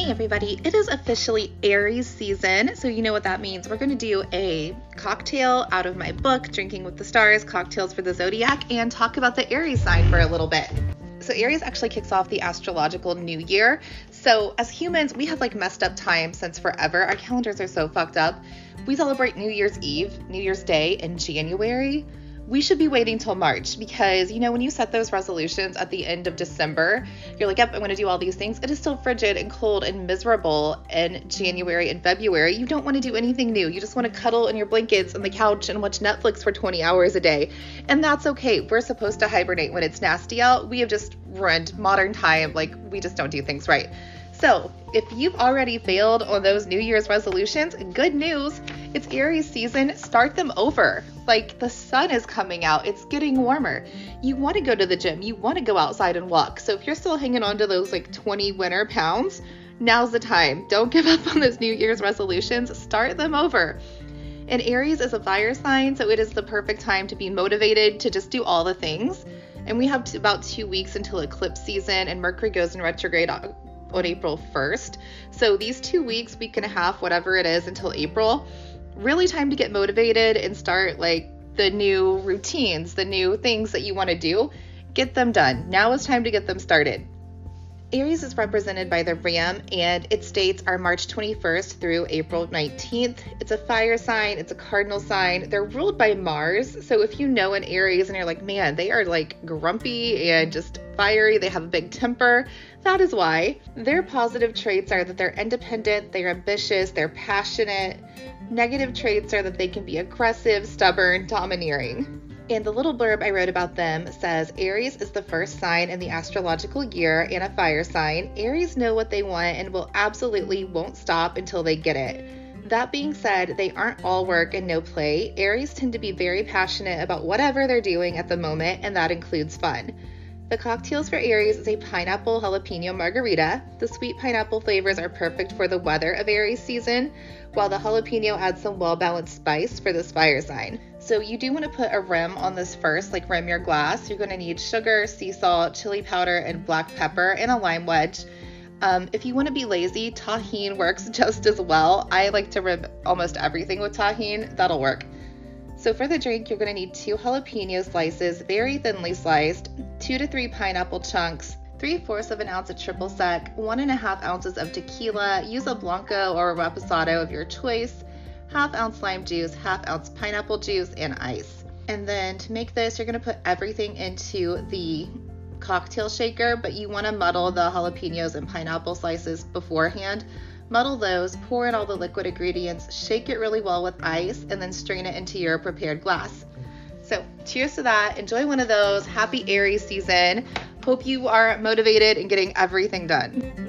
Hey everybody, it is officially Aries season, so you know what that means. We're going to do a cocktail out of my book, Drinking with the Stars, Cocktails for the Zodiac, and talk about the Aries sign for a little bit. So Aries actually kicks off the astrological new year. So as humans, we have messed up time since forever. Our calendars are so fucked up. We celebrate New Year's Eve, New Year's Day in January. We should be waiting till March because, when you set those resolutions at the end of December, you're like, yep, I'm going to do all these things. It is still frigid and cold and miserable in January and February. You don't want to do anything new. You just want to cuddle in your blankets on the couch and watch Netflix for 20 hours a day. And that's okay. We're supposed to hibernate when it's nasty out. We have just ruined modern time. We just don't do things right. So if you've already failed on those New Year's resolutions, good news, it's Aries season. Start them over. The sun is coming out. It's getting warmer. You want to go to the gym. You want to go outside and walk. So if you're still hanging on to those 20 winter pounds, now's the time. Don't give up on those New Year's resolutions. Start them over. And Aries is a fire sign, so it is the perfect time to be motivated to just do all the things. And we have about 2 weeks until eclipse season, and Mercury goes in retrograde on April 1st. So these 2 weeks, week and a half, whatever it is until April, really time to get motivated and start the new routines, the new things that you want to do. Get them done. Now is time to get them started. Aries is represented by the Ram, and its dates are March 21st through April 19th. It's a fire sign. It's a cardinal sign. They're ruled by Mars. So if you know an Aries and you're like, man, they are grumpy and just fiery, they have a big temper, that is why. Their positive traits are that they're independent, they're ambitious, they're passionate. Negative traits are that they can be aggressive, stubborn, domineering. And the little blurb I wrote about them says, Aries is the first sign in the astrological year and a fire sign. Aries know what they want and will absolutely won't stop until they get it. That being said, they aren't all work and no play. Aries tend to be very passionate about whatever they're doing at the moment, and that includes fun. The cocktails for Aries is a pineapple jalapeno margarita. The sweet pineapple flavors are perfect for the weather of Aries season, while the jalapeno adds some well-balanced spice for this fire sign. So you do want to put a rim on this first, rim your glass. You're going to need sugar, sea salt, chili powder, and black pepper, and a lime wedge. If you want to be lazy, tahini works just as well. I like to rim almost everything with tahini. That'll work. So for the drink, you're going to need 2 jalapeno slices, very thinly sliced, 2 to 3 pineapple chunks, 3/4 of an ounce of triple sec, 1.5 ounces of tequila. Use a Blanco or a Reposado of your choice, 1/2 ounce lime juice, 1/2 ounce pineapple juice, and ice. And then to make this, you're going to put everything into the cocktail shaker, but you want to muddle the jalapenos and pineapple slices beforehand. Muddle those, pour in all the liquid ingredients, shake it really well with ice, and then strain it into your prepared glass. So cheers to that. Enjoy one of those. Happy Aries season. Hope you are motivated and getting everything done.